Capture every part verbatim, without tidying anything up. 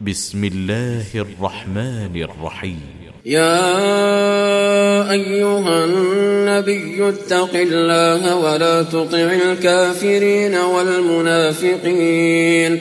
بسم الله الرحمن الرحيم. يا أيها النبي اتق الله ولا تطع الكافرين والمنافقين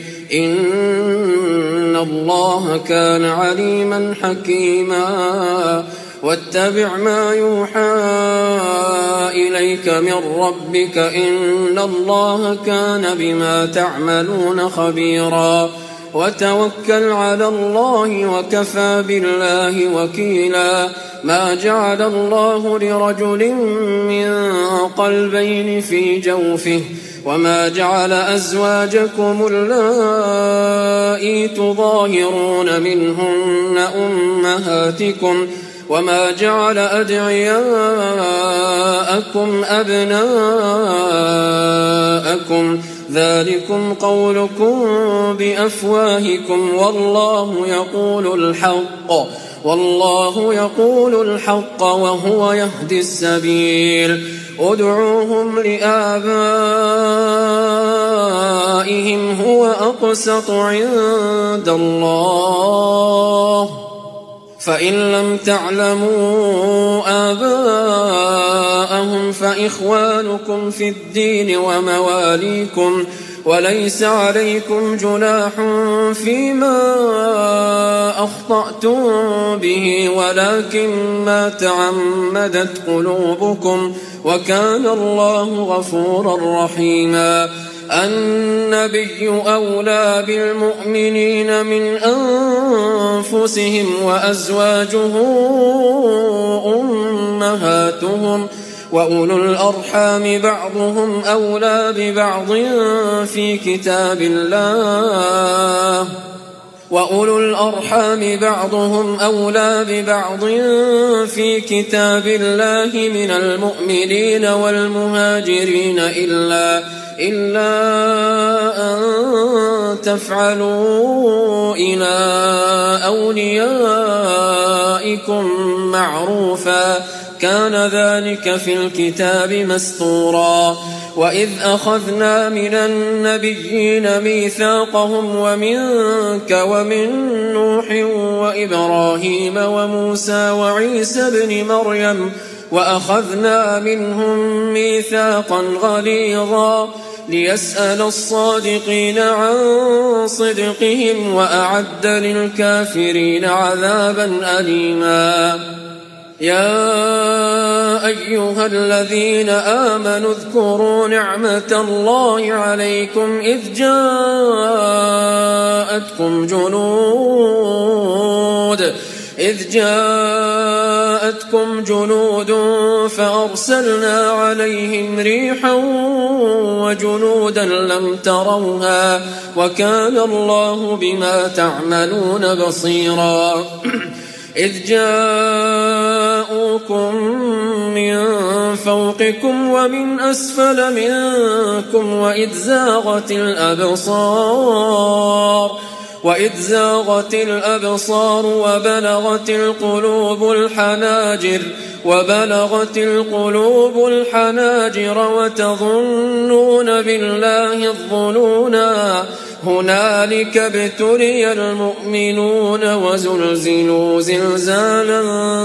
إن الله كان عليما حكيما. واتبع ما يوحى إليك من ربك إن الله كان بما تعملون خبيرا. وتوكل على الله وكفى بالله وكيلا. ما جعل الله لرجل من قلبين في جوفه وما جعل أزواجكم اللائي تظاهرون منهن أمهاتكم وما جعل أدعياءكم أبناءكم ذلكم قولكم بأفواهكم والله يقول الحق والله يقول الحق وهو يهدي السبيل. ادعوهم لآبائهم هو أقسط عند الله فإن لم تعلموا آباءهم فإخوانكم في الدين ومواليكم وليس عليكم جناح فيما أخطأتم به ولكن ما تعمدت قلوبكم وكان الله غفورا رحيما. النبي أولى بالمؤمنين من أنفسهم وأزواجه أمهاتهم وأولو الأرحام بعضهم أولى ببعض في كتاب الله وأولو الأرحام بعضهم أولى ببعض في كتاب الله من المؤمنين والمهاجرين إلا إلا أن تفعلوا إلى أوليائكم معروفا كان ذلك في الكتاب مسطورا. وإذ أخذنا من النبيين ميثاقهم ومنك ومن نوح وإبراهيم وموسى وعيسى ابن مريم وأخذنا منهم ميثاقا غليظا ليسأل الصادقين عن صدقهم وأعد للكافرين عذابا أليما. يا أيها الذين آمنوا اذكروا نعمة الله عليكم إذ جاءتكم جنود إذ جاءتكم جنود فأرسلنا عليهم ريحا وجنودا لم تروها وكان الله بما تعملون بصيرا. إذ جاءوكم من فوقكم ومن أسفل منكم وإذ زاغت الأبصار وإذ زاغت الأبصار وبلغت القلوب الحناجر وبلغت القلوب الحناجر وتظنون بالله الظنونا هنالك ابتلي المؤمنون وزلزلوا زلزالا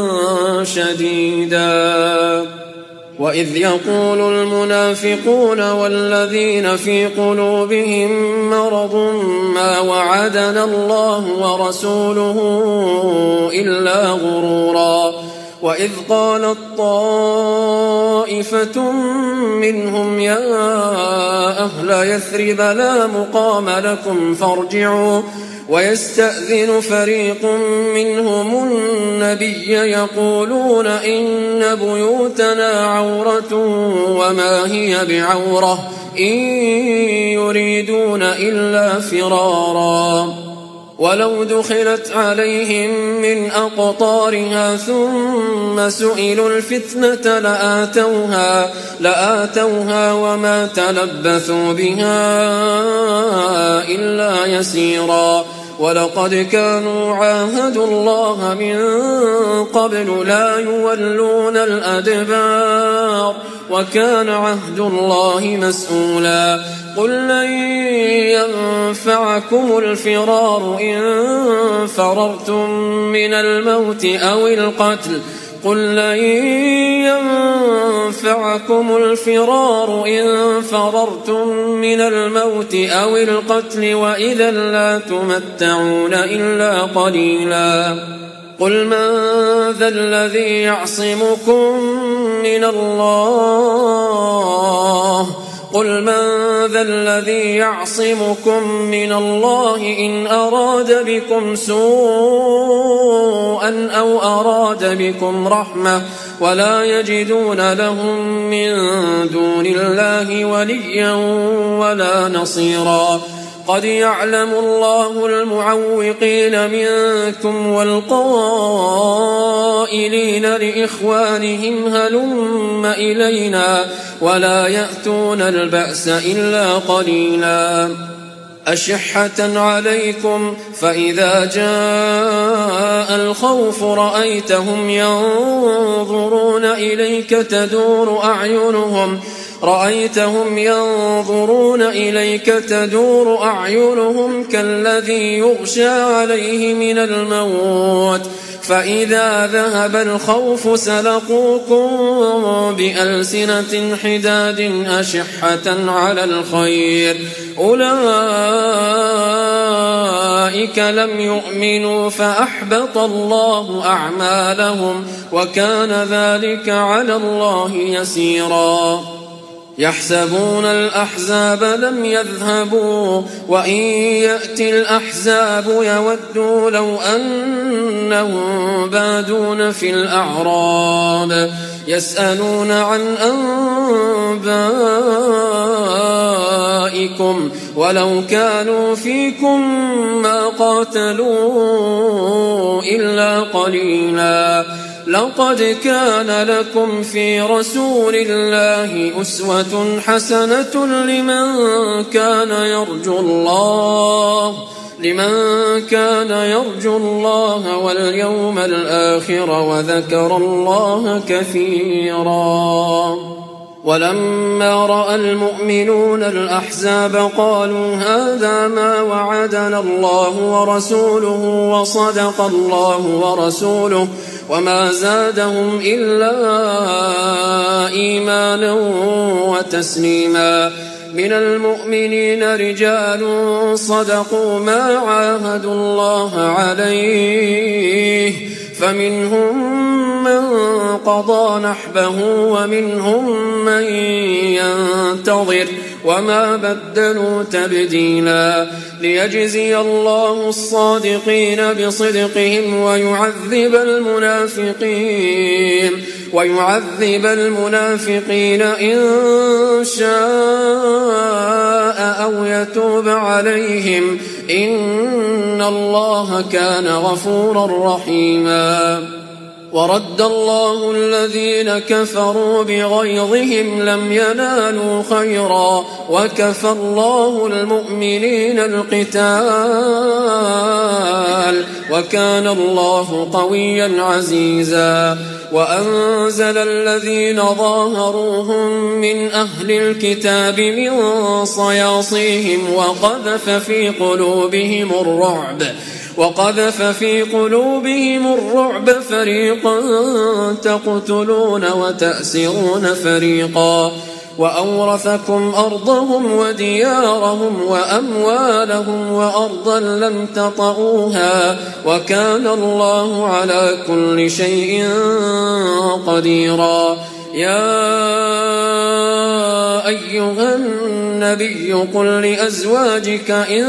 شديدا. وإذ يقول المنافقون والذين في قلوبهم مرض ما وعدنا الله ورسوله إلا غرورا. وإذ قالت طائفة منهم يا أهل يثرب لا مقام لكم فارجعوا ويستأذن فريق منهم النبي يقولون إن بيوتنا عورة وما هي بعورة إن يريدون إلا فرارا. ولو دخلت عليهم من أقطارها ثم سئلوا الفتنة لآتوها, لآتوها وما تلبثوا بها إلا يسيرا. ولقد كانوا عاهدوا الله من قبل لا يولون الأدبار وكان عهد الله مسؤولا قل لن ينفعكم الفرار إن فررتم من الموت أو القتل قل لن ينفعكم الفرار إن فررتم من الموت أو القتل وإذا لا تمتعون إلا قليلا قل من ذا الذي يعصمكم من الله قل من ذا الذي يعصمكم من الله إن أراد بكم سوءا أو أراد بكم رحمة ولا يجدون لهم من دون الله وليا ولا نصيرا قد يعلم الله المعوقين منكم والقائلين لإخوانهم هلم إلينا ولا يأتون البأس إلا قليلا أشحة عليكم فإذا جاء الخوف رأيتهم ينظرون إليك تدور أعينهم رأيتهم ينظرون إليك تدور أعينهم كالذي يغشى عليه من الموت فإذا ذهب الخوف سلقوكم بألسنة حداد أشحة على الخير أولئك لم يؤمنوا فأحبط الله أعمالهم وكان ذلك على الله يسيرا يحسبون الأحزاب لم يذهبوا وإن يأتي الأحزاب يودوا لو أنهم بادون في الأعراب يسألون عن أنبائكم ولو كانوا فيكم ما قاتلوا إلا قليلا لقد كان لكم في رسول الله أسوة حسنة لمن كان يرجو الله لمن كان يرجو الله واليوم الآخر وذكر الله كثيرا ولما رأى المؤمنون الأحزاب قالوا هذا ما وعدنا الله ورسوله وصدق الله ورسوله وما زادهم إلا إيمانا وتسليما من المؤمنين رجال صدقوا ما عاهدوا الله عليه فمنهم من قضى نحبه ومنهم من ينتظر وما بدلوا تبديلا ليجزي الله الصادقين بصدقهم ويعذب المنافقين ويعذب المنافقين إن شاء أو يتوب عليهم إن الله كان غفورا رحيما ورد الله الذين كفروا بغيظهم لم ينالوا خيرا وكفى الله المؤمنين القتال وكان الله قويا عزيزا وأنزل الذين ظاهروهم من أهل الكتاب من صياصيهم وقذف في قلوبهم الرعب وقذف في قلوبهم الرعب فريقا تقتلون وتأسرون فريقا وأورثكم أرضهم وديارهم وأموالهم وأرضا لم تطئوها وكان الله على كل شيء قديرا يا أيها النبي قل لأزواجك إن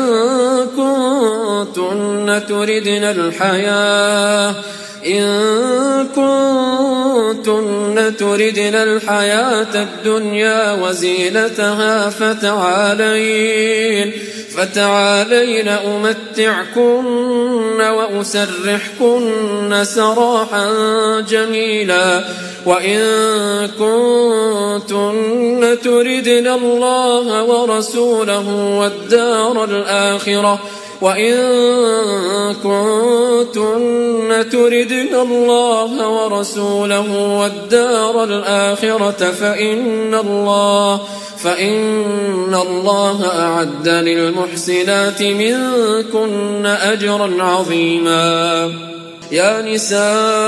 كنتن تردن الحياة إن كنتن تردن الحياة الدنيا وزينتها فتعالين فتعالين أمتعكن وأسرحكن سراحا جميلا وإن كنتن تردن الله ورسوله والدار الآخرة وإن كنتن تردن الله ورسوله والدار الآخرة فإن الله فإن الله أعد للمحسنات منكن أجرا عظيما. يا نساء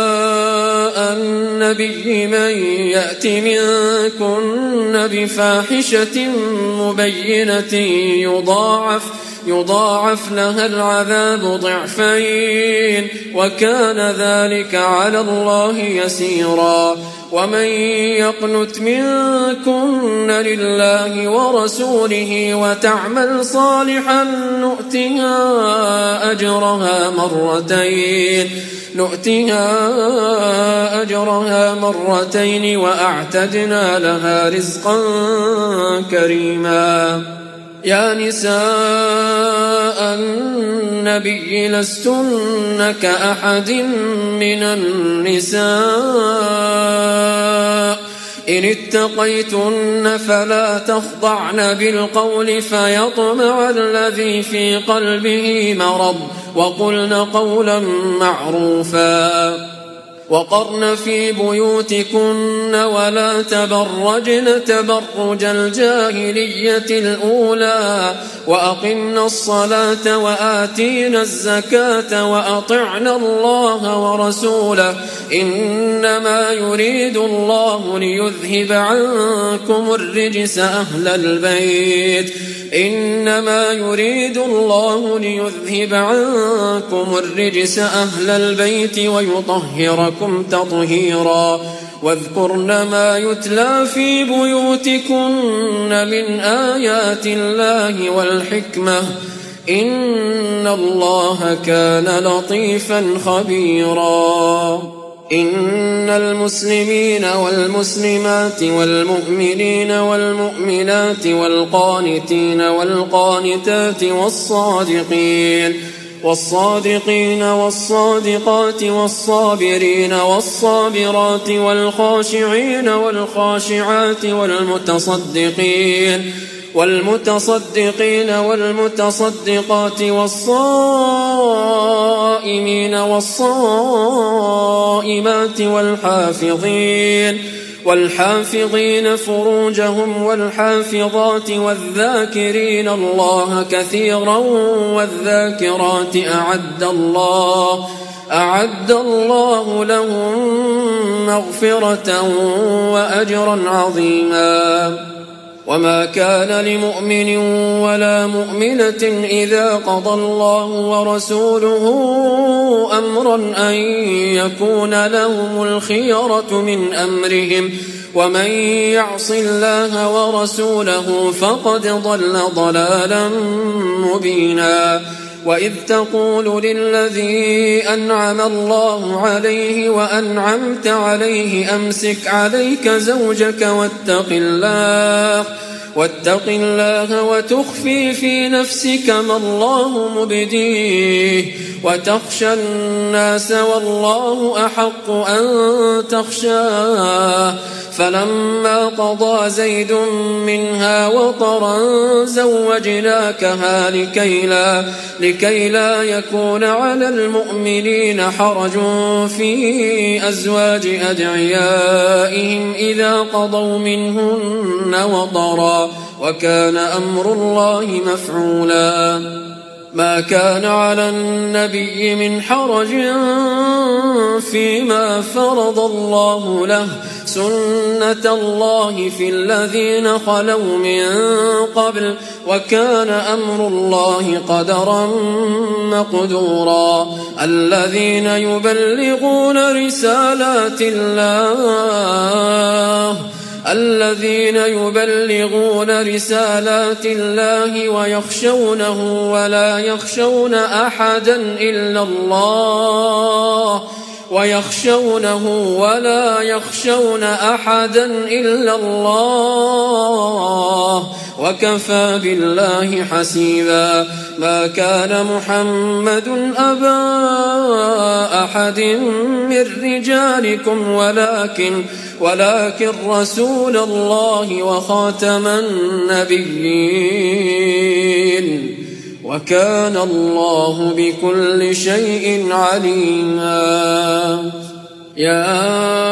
النبي من يأت منكن بفاحشة مبينة يضاعف يضاعف لها العذاب ضعفين وكان ذلك على الله يسيرا. ومن يقنت منكن لله ورسوله وتعمل صالحا نؤتها أجرها مرتين نؤتها أجرها مرتين وأعتدنا لها رزقا كريما. يا نساء النبي لستن كأحد من النساء إن اتقيتن فلا تخضعن بالقول فيطمع الذي في قلبه مرض وقلن قولا معروفا. وقرن في بيوتكن ولا تبرجن تبرج الجاهلية الأولى وأقمن الصلاة وآتين الزكاة وأطعن الله ورسوله إنما يريد الله ليذهب عنكم الرجس أهل البيت إنما يريد الله ليذهب عنكم الرجس أهل البيت ويطهركم تطهيرا. واذكرن ما يتلى في بيوتكن من آيات الله والحكمة إن الله كان لطيفا خبيرا. إن المسلمين والمسلمات والمؤمنين والمؤمنات والقانتين والقانتات والصادقين والصادقين والصادقات والصابرين والصابرات والخاشعين والخاشعات والمتصدقين والمتصدقين والمتصدقات والصائمين والصائمات والحافظين والحافظين فروجهم والحافظات والذاكرين الله كثيرا والذاكرات أعد الله أعد الله لهم مغفرة وأجرا عظيما. وما كان لمؤمن ولا مؤمنة إذا قضى الله ورسوله أمرا أن يكون لهم الخيرة من أمرهم ومن يعص الله ورسوله فقد ضل ضلالا مبينا. وإذ تقول للذي أنعم الله عليه وأنعمت عليه أمسك عليك زوجك واتق الله واتق الله وتخفي في نفسك ما الله مبديه وتخشى الناس والله أحق أن تخشاه. فلما قضى زيد منها وطرا زوجناكها لكي لا, لكي لا يكون على المؤمنين حرج في أزواج أدعيائهم إذا قضوا منهن وطرا وكان أمر الله مفعولا. ما كان على النبي من حرج فيما فرض الله له سنة الله في الذين خلوا من قبل وكان أمر الله قدرا مقدورا. الذين يبلغون رسالات الله الذين يبلغون رسالات الله ويخشونه ولا يخشون أحدا إلا الله ويخشونه ولا يخشون أحدا إلا الله وكفى بالله حسيبا. ما كان محمد أبا أحد من رجالكم ولكن ولكن رسول الله وخاتم النبيين وكان الله بكل شيء عليما. يا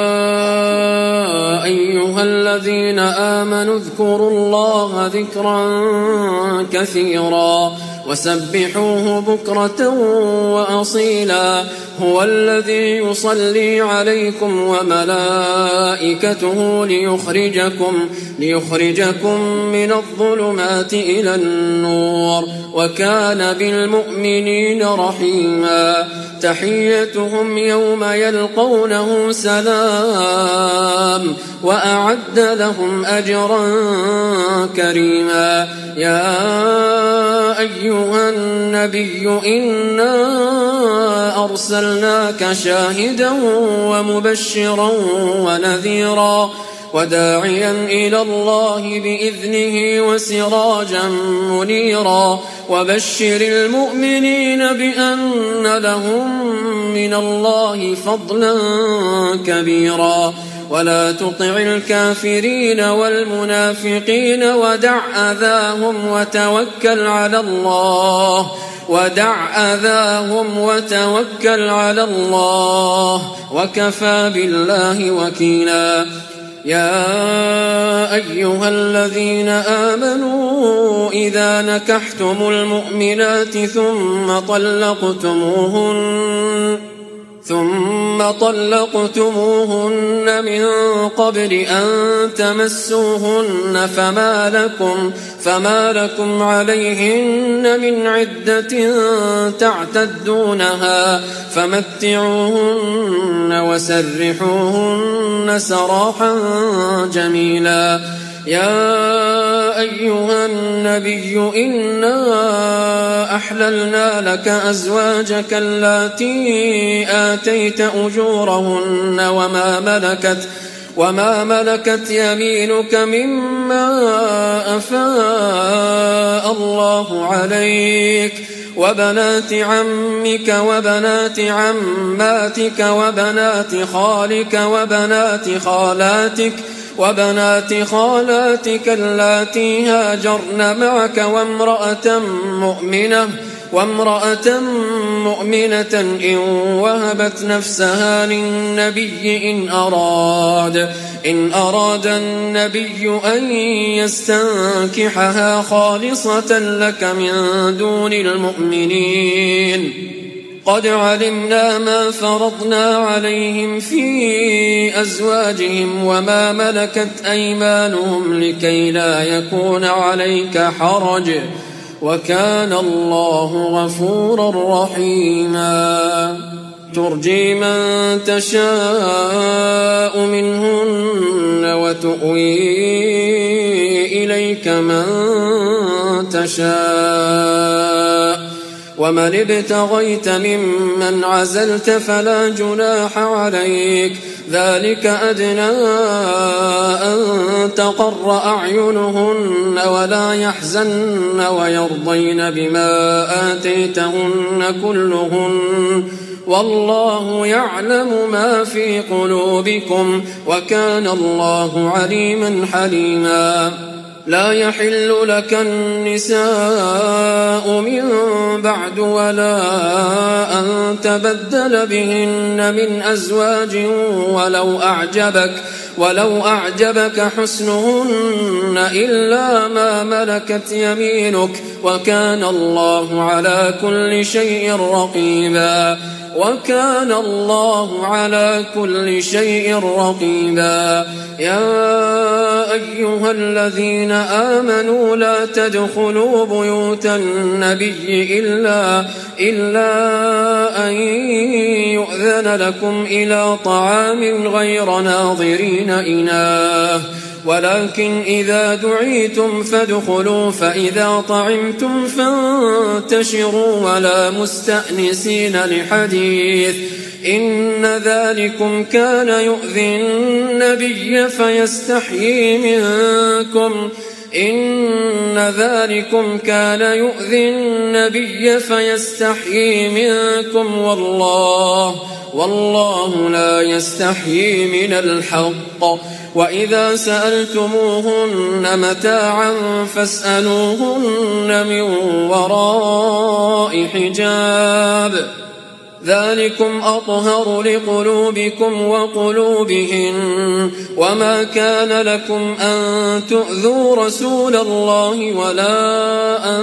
أيها الذين آمنوا اذكروا الله ذكرا كثيرا وسبحوه بكرة وأصيلا. هو الذي يصلي عليكم وملائكته ليخرجكم, ليخرجكم من الظلمات إلى النور وكان بالمؤمنين رحيما. تحيتهم يوم يلقونه سلام وأعد لهم أجرا كريما. يا أيها النبي إنا أرسلناك شاهدا ومبشرا ونذيرا وداعيا إلى الله بإذنه وسراجا منيرا. وبشر المؤمنين بأن لهم من الله فضلا كبيرا. ولا تطع الكافرين والمنافقين ودع أذاهم وتوكل على الله ودع أذاهم وتوكل على الله وكفى بالله وكيلا. يا أيها الذين آمنوا إذا نكحتم المؤمنات ثم طلقتموهن ثم طلقتموهن من قبل أن تمسوهن فما لكم, فما لكم عليهن من عدة تعتدونها فمتعوهن وسرحوهن سراحا جميلا. يا أيها النبي إنا أحللنا لك أزواجك اللاتي آتيت أجورهن وما ملكت وما ملكت يمينك مما أفاء الله عليك وبنات عمك وبنات عماتك وبنات خالك وبنات خالاتك وبنات خالاتك اللاتي هاجرن معك وامرأة مؤمنة وامرأة مؤمنة إن وهبت نفسها للنبي إن أراد إن أراد النبي أن يستنكحها خالصة لك من دون المؤمنين. قد علمنا ما فرضنا عليهم في أزواجهم وما ملكت أيمانهم لكي لا يكون عليك حرج وكان الله غفورا رحيما. ترجي من تشاء منهن وتؤوي إليك من تشاء ومن ابتغيت ممن عزلت فلا جناح عليك. ذلك أدنى أن تقر أعينهن ولا يحزن ويرضين بما آتيتهن كلهن والله يعلم ما في قلوبكم وكان الله عليما حليما. لا يحل لك النساء من بعد ولا أن تبدل بهن من أزواج ولو أعجبك ولو أعجبك حسنهن إلا ما ملكت يمينك وكان الله على كل شيء رقيبا وكان الله على كل شيء رقيبا. يا أيها الذين آمنوا لا تدخلوا بيوت النبي إلا, إلا أن يؤذن لكم إلى طعام غير ناظرين إناه ولكن إذا دعيتم فادخلوا فإذا طعمتم فانتشروا ولا مستأنسين لحديث إن ذلكم كان يؤذي النبي فيستحيي منكم إن ذلكم كان يؤذي النبي فيستحيي منكم والله والله لا يستحيي من الحق وإذا سألتموهن متاعا فاسألوهن من وراء حجاب ذلكم أطهر لقلوبكم وقلوبهن وما كان لكم أن تؤذوا رسول الله ولا أن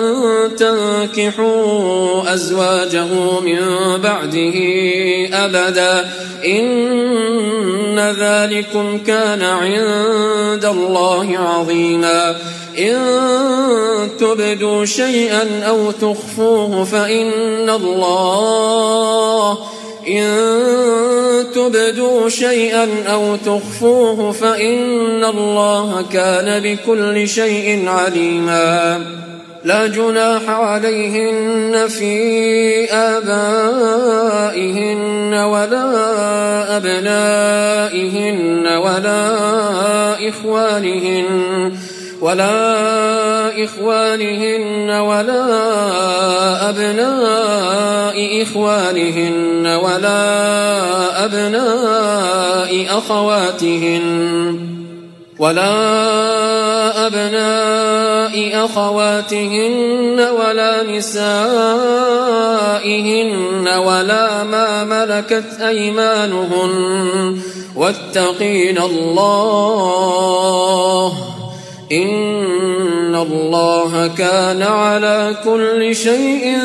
تنكحوا أزواجه من بعده أبدا إن ذلكم كان عند الله عظيما إن تبدوا شيئا أو تخفوه فإن الله إن تبدوا شيئا أو تخفوه فإن الله كان بكل شيء عليما لا جناح عليهن في آبائهن ولا أبنائهن ولا إخوانهن ولا إخوانهن ولا أبناء إخوانهن ولا أبناء أخواتهن ولا أبناء أخواتهن ولا نسائهن ولا ما ملكت أيمانهن واتقين الله إن الله كان على كل شيء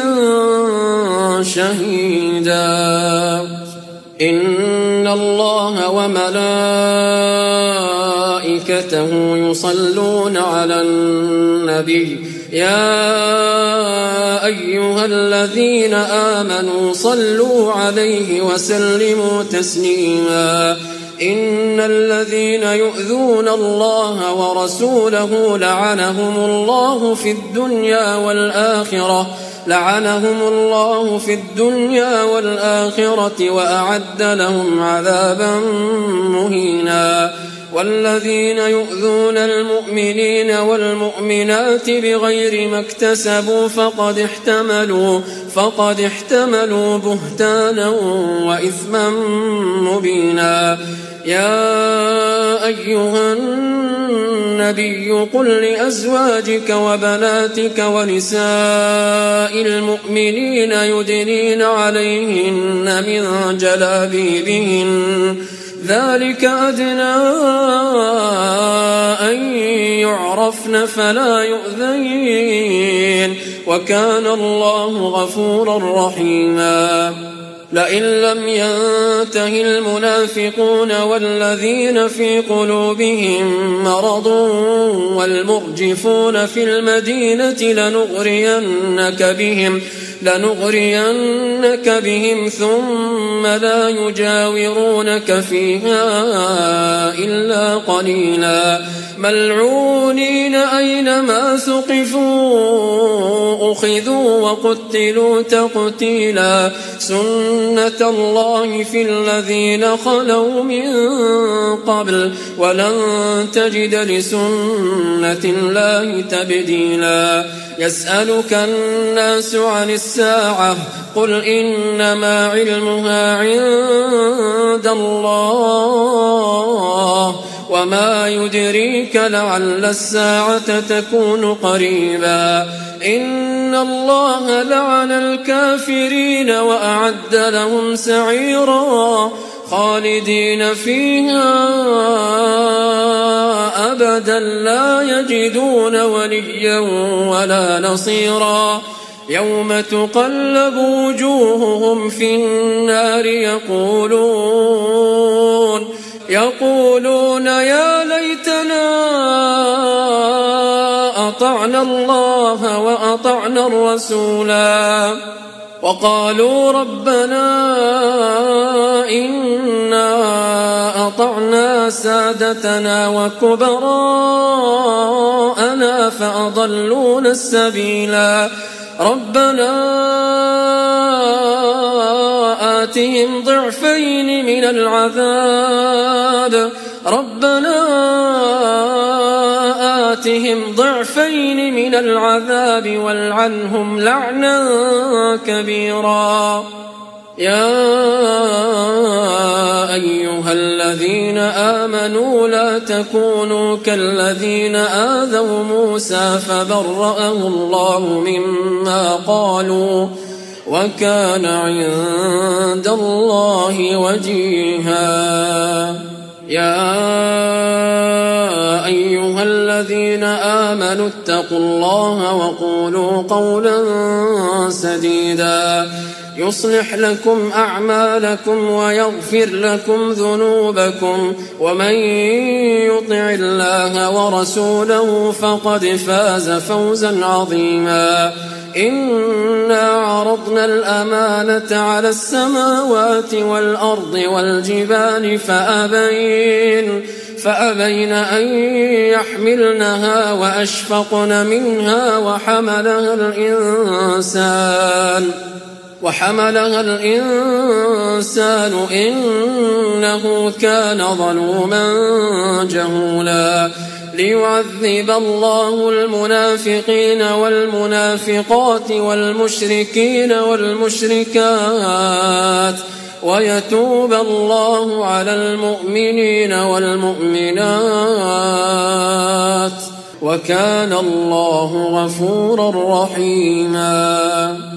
شهيدا إن الله وملائكته يصلون على النبي يا أيها الذين آمنوا صلوا عليه وسلموا تسليما إن الذين يؤذون الله ورسوله لعنهم الله في الدنيا والآخرة لعنهم الله في الدنيا والآخرة وأعد لهم عذابا مهينا والذين يؤذون المؤمنين والمؤمنات بغير ما اكتسبوا فقد احتملوا فقد احتملوا بهتانا وإثما مبينا يا أيها النبي قل لأزواجك وبناتك ونساء المؤمنين يدنين عليهن من جلابيبهن ذلك أدنى أن يعرفن فلا يؤذين وكان الله غفورا رحيما لئن لم ينته المنافقون والذين في قلوبهم مرض والمرجفون في المدينة لنغرينك بهم لنغرينك بهم ثم لا يجاورونك فيها إلا قليلا ملعونين أينما ثقفوا أخذوا وقتلوا تقتيلا سنة الله في الذين خلوا من قبل ولن تجد لسنة الله تبديلا يسألك الناس عن الساعة قل إنما علمها عند الله وما يدريك لعل الساعة تكون قريبا إن الله لعن الكافرين وأعد لهم سعيرا خالدين فيها أبدا لا يجدون وليا ولا نصيرا يوم تقلب وجوههم في النار يقولون يقولون يا ليتنا أطعنا الله وأطعنا الرسولا وقالوا ربنا إنا أطعنا سادتنا وكبراءنا فأضلونا السبيلا ربنا آتهم ضعفين من العذاب ربنا آتهم ضعفين من العذاب والعنهم لعنا كبيرا يا أيها أيها الذين آمنوا لا تكونوا كالذين آذوا موسى فبرأه الله مما قالوا وكان عند الله وجيها يا أيها الذين آمنوا اتقوا الله وقولوا قولا سديدا يصلح لكم أعمالكم ويغفر لكم ذنوبكم ومن يطع الله ورسوله فقد فاز فوزا عظيما إنا عرضنا الأمانة على السماوات والأرض والجبال فأبين فأبين أن يحملنها وأشفقن منها وحملها الإنسان وحملها الإنسان إنه كان ظلوما جهولا ليعذب الله المنافقين والمنافقات والمشركين والمشركات ويتوب الله على المؤمنين والمؤمنات وكان الله غفورا رحيما